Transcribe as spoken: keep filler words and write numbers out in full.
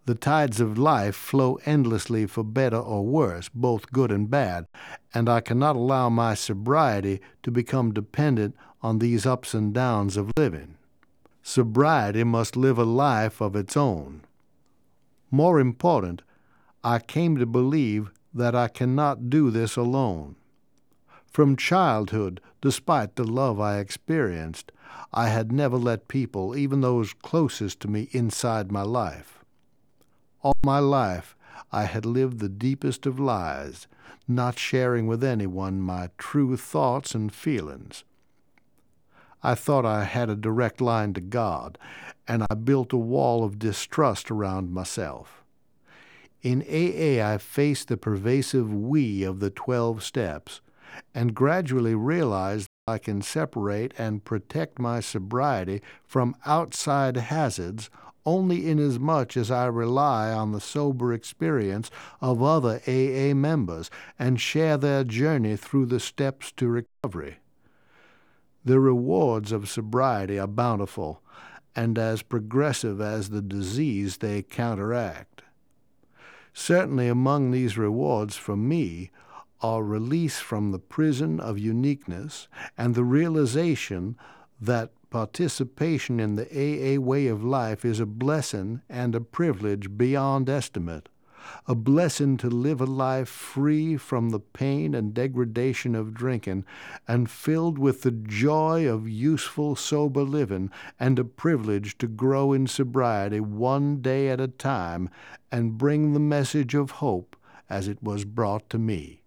The tides of life flow endlessly for better or worse, both good and bad, and I cannot allow my sobriety to become dependent on these ups and downs of living. Sobriety must live a life of its own. More important, I came to believe that I cannot do this alone. From childhood, despite the love I experienced, I had never let people, even those closest to me, inside my life. All my life, I had lived the deepest of lies, not sharing with anyone my true thoughts and feelings. I thought I had a direct line to God, and I built a wall of distrust around myself. In A A, I faced the pervasive we of the twelve steps, and gradually realized that I can separate and protect my sobriety from outside hazards only inasmuch as I rely on the sober experience of other A A members and share their journey through the steps to recovery. The rewards of sobriety are bountiful and as progressive as the disease they counteract. Certainly among these rewards for me are release from the prison of uniqueness and the realization that participation in the A A way of life is a blessing and a privilege beyond estimate, a blessing to live a life free from the pain and degradation of drinking and filled with the joy of useful, sober living, and a privilege to grow in sobriety one day at a time and bring the message of hope as it was brought to me.